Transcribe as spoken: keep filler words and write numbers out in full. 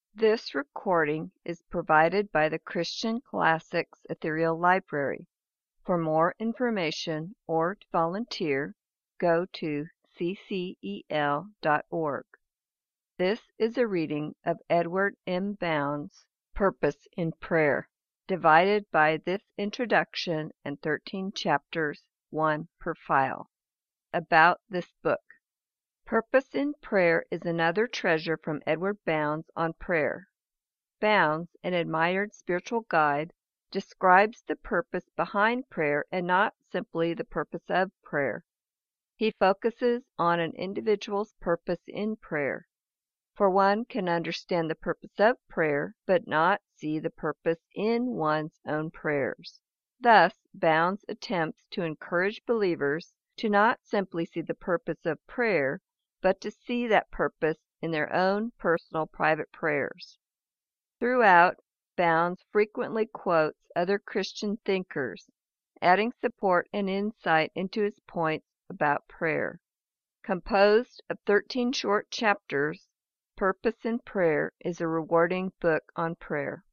This recording is provided by the Christian Classics Ethereal Library. For more information or to volunteer, go to c c e l dot org. This is a reading of Edward M. Bounds' Purpose in Prayer, divided by this introduction and thirteen chapters, one per file. About this book. Purpose in Prayer is another treasure from Edward Bounds on prayer. Bounds, an admired spiritual guide, describes the purpose behind prayer and not simply the purpose of prayer. He focuses on an individual's purpose in prayer. For one can understand the purpose of prayer, but not see the purpose in one's own prayers. Thus, Bounds attempts to encourage believers to not simply see the purpose of prayer, but to see that purpose in their own personal private prayers. Throughout, Bounds frequently quotes other Christian thinkers, adding support and insight into his points about prayer. Composed of thirteen short chapters, Purpose in Prayer is a rewarding book on prayer.